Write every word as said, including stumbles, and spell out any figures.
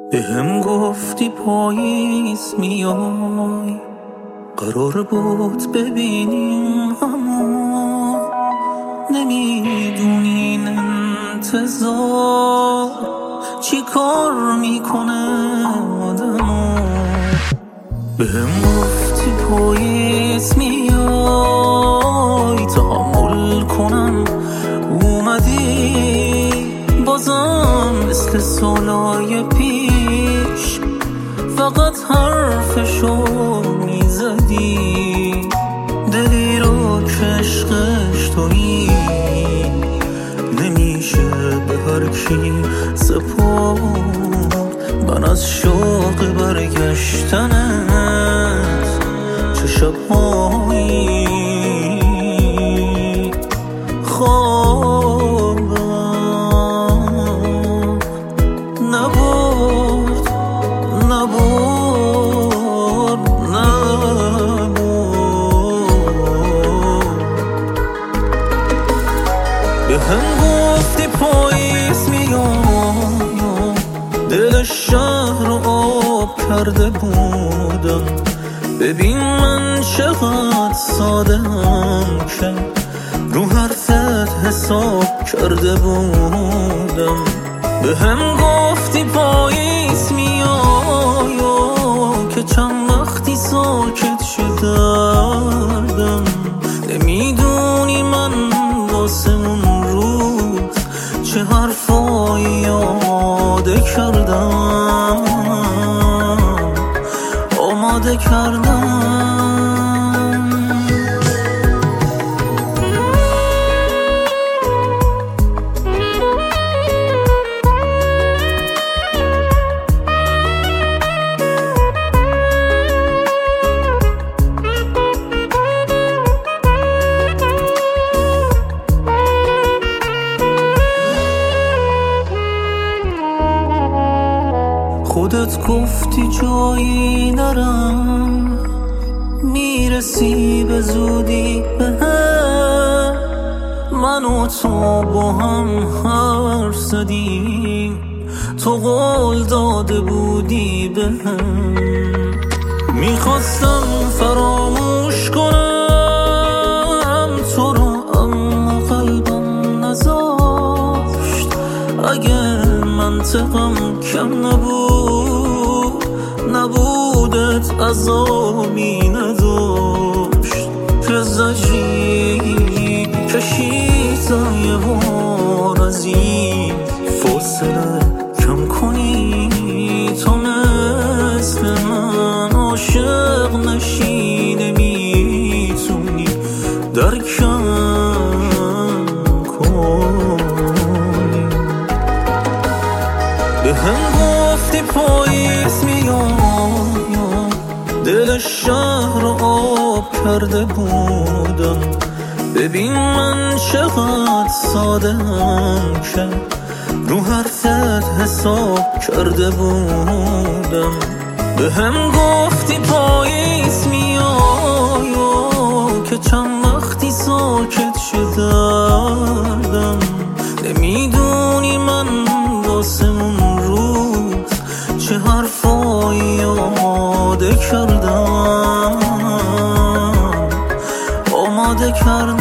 به هم گفتی پاییز میای، قرار بود ببینیم اما نمیدونی این انتظار چی کار میکنه آدمو. به هم گفتی پاییز میای تحمل کنم، اومدی بازم مثل سالای پیش فقط حرفشو میزدی. دلی رو که عشقش تویی نمیشه به هر کی سپرد. من از شوق برگشتنت چه شبهایی خوابم نبود نبود نبود. به هم گفتی پاییز میام، دل شهر رو آب کرده بودم. ببین من چقدر ساده‌ام که رو حرفت حساب کرده بودم. به هم گفتی پاییز میای که چند وقتی ساکت شدم. نمیدونی من واسه اون روز چه حرفایی آماده کردم آماده کردم. خودت گفتی جایی نرم، میرسی به زودی به هم. من و تو با هم حرف زدیم، تو قول داده بودی به هم. میخواستم فراموش کنم تو رو اما قلبم نذاشت. اگه منطقم کم نبود نبودت عذابی نداشت که زجری کشیدم یه بار از این فاصله کم کنی. تو مثل من عاشق نشی، نمیتونی درکم کنی. به هم گفتی پاییز میام، دل شهر رو آب کرده بودم. ببین من چقدر ساده‌ام که رو حرفت حساب کرده بودم. به هم گفتی پاییز میای که چند وقتی ساکت شدم. نمیدونی من واسه اون روز چه حرفایی آماده کردم آماده کردم.